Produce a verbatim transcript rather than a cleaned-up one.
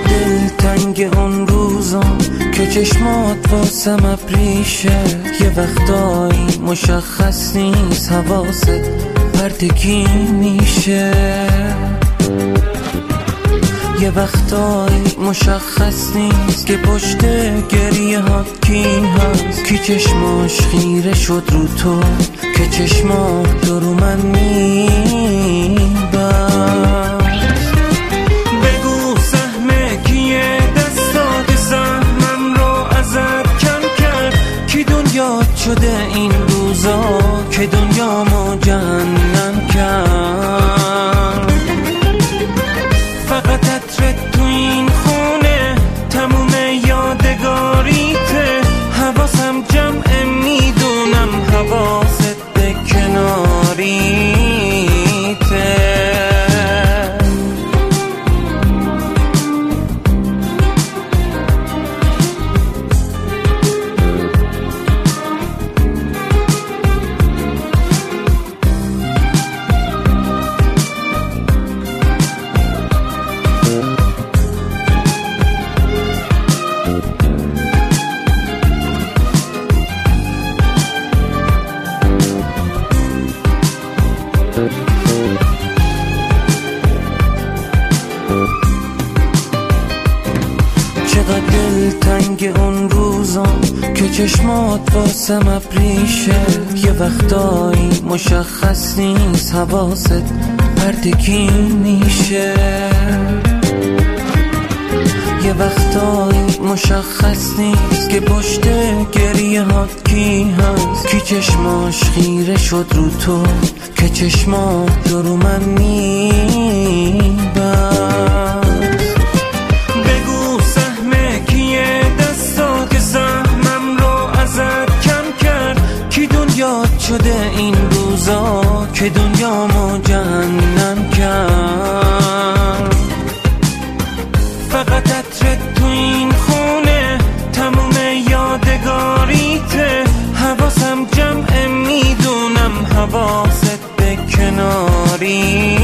دلتنگ اون روزم که چشمات واسم ابریشه. یه وقتایی مشخص نیست حواست پرتکی میشه. یه وقتایی مشخص نیست که پشت گریه ها کی هست. کی چشماش خیره شد رو تو که چشمات تو رو من میبست. بگو سهم کیه دستات سهمم رو ازت کم کرد. کی دنیات شده این روزا که دنیامو جهنم کرد. فقط عطرت تو این خونه تموم یادگاریته. حواسم جمعه میدونم حواست به کناریته. چقدر دلتنگ اون روزم که چشمات واسم ابریشه. یه وقتایی مشخص نیست حواست پرتکی میشه. یه وقتایی مشخص نیست که پشت گریه ها کی هست. کی چشماش خیره شد رو تو که چشمات تو رو من میبست. بگو سهم کیه دستا که سهمم رو ازت کم کرد. کی دنیات شده این روزا که دنیامو جهنم کرد. فقط عطرت تو این خونه تموم یادگاریته. حواسم جمعه میدونم حواست به کناری